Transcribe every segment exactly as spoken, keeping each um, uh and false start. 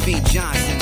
B. Johnson.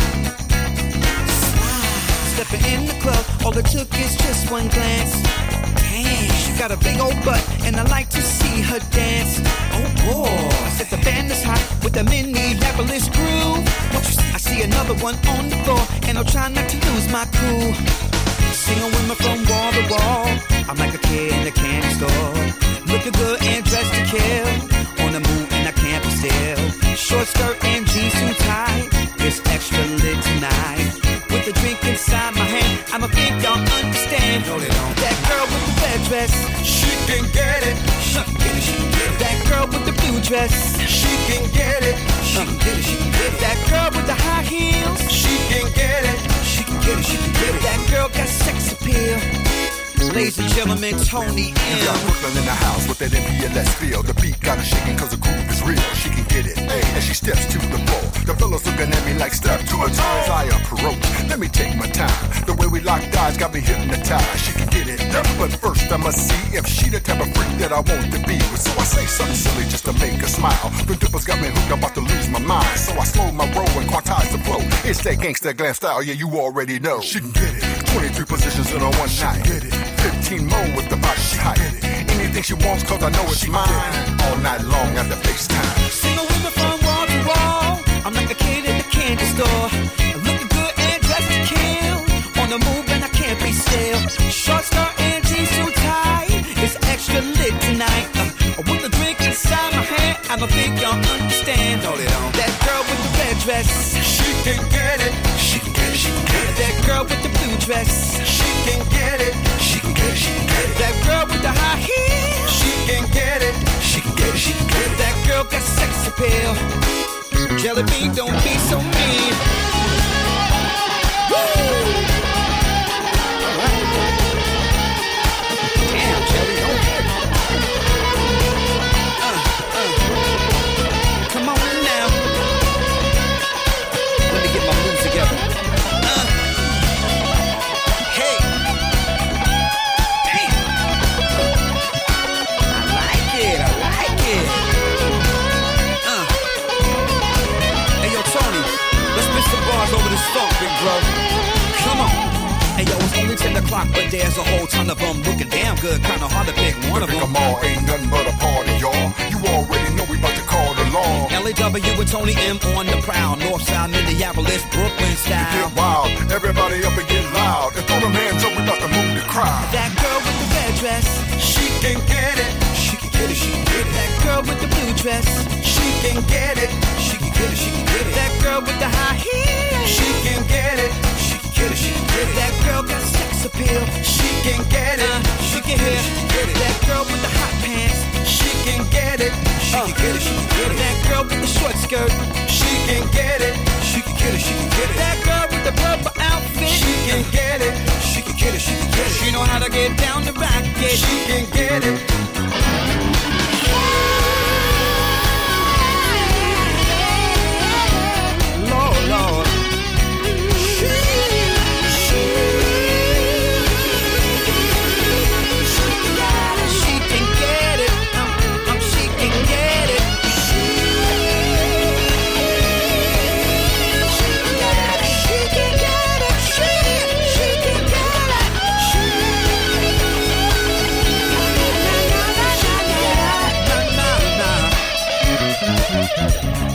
Stepping in the club, all it took is just one glance. Damn, she got a big old butt, and I like to see her dance. Oh boy, said the band is hot with the Minneapolis groove. What you see? I see another one on the floor, and I'll try not to lose my cool. Singing women from wall to wall, I'm like a kid in a candy store. Looking good and dressed to kill, on the move and I can't be still. Short skirt and jeans too tight, it's extra lit tonight. With a drink inside my hand, I'ma think y'all understand. No, they don't. That girl with the red dress, she can get it. She can get it, she can get it. That girl with the blue dress, she can get it. She can get it, she can get it. That girl with the high heels, she can get it. She can get it, she can get it. That girl got sex appeal. Ladies and gentlemen, Tony M. You got Brooklyn in the house with that M P L S feel. The beat got her shaking cause the groove is real. She can get it, hey, as she steps to the floor. The fellas looking at me like step to a toe. As I approach, let me take my time. The way we locked eyes got me hypnotized. She can get it, but first I must see if she the type of freak that I want to be with. So I say something silly just to make her smile. The dippers got me hooked, I'm about to lose my mind. So I slow my roll and quantize the flow. It's that gangsta glam style, yeah, you already know. She can get it. twenty-three positions in a one she night. Get it. fifteen more with the body tight. Anything she wants cause I know it's mine. All night long at the FaceTime. Single women from wall to wall, I'm like a kid in the candy store. Looking good and dressed to kill, on the move and I can't be still. Short skirt and jeans too tight, it's extra lit tonight. uh, With a drink inside my hand, I don't think y'all understand. No, they don't. That girl with the red dress, she can get it. She can get it, she can get it. That girl with the blue dress, she can get it. She can get it, she can get it. That girl with the high heels, she can get it. She can get it, she can get it. That girl got sex appeal. Jelly bean, don't be so mean. Woo! Damn, Jelly, don't hit. Uh, uh. Come on now. Let me get my moves together. Uh. Hey. Damn. I like it, I like it. Uh. Hey, yo, Tony, let's spit some bars over this funk, big bro. Come on. Hey, yo, it's only ten o'clock, but there's a whole ton of them looking damn good. Kinda hard to pick one of them. Come on, ain't nothing but a party, y'all. You already know we about to call the law. L A W with Tony M on the prowl. Northside, Minneapolis, Brooklyn style. Get wild, everybody up and get loud. And throw them hands up, we about to move the crowd. That girl with the red dress, she can get it. She can get it, she can get it. That girl with the blue dress, she can get it. She can get it, she can get it. That girl with the high heels, she can get it. She can get it, she can get it. That girl got sex appeal, she can get it. Uh, she can hear that girl with the hot pants, she can get it. She can get it, she can get it. That girl with the short skirt, she can get it. She can get it, she can get it. That girl with the purple outfit, she can get it. She can get it, she can get it. She know how to get down to rock it, she can get it. Lord, Lord. Nah, nah, nah.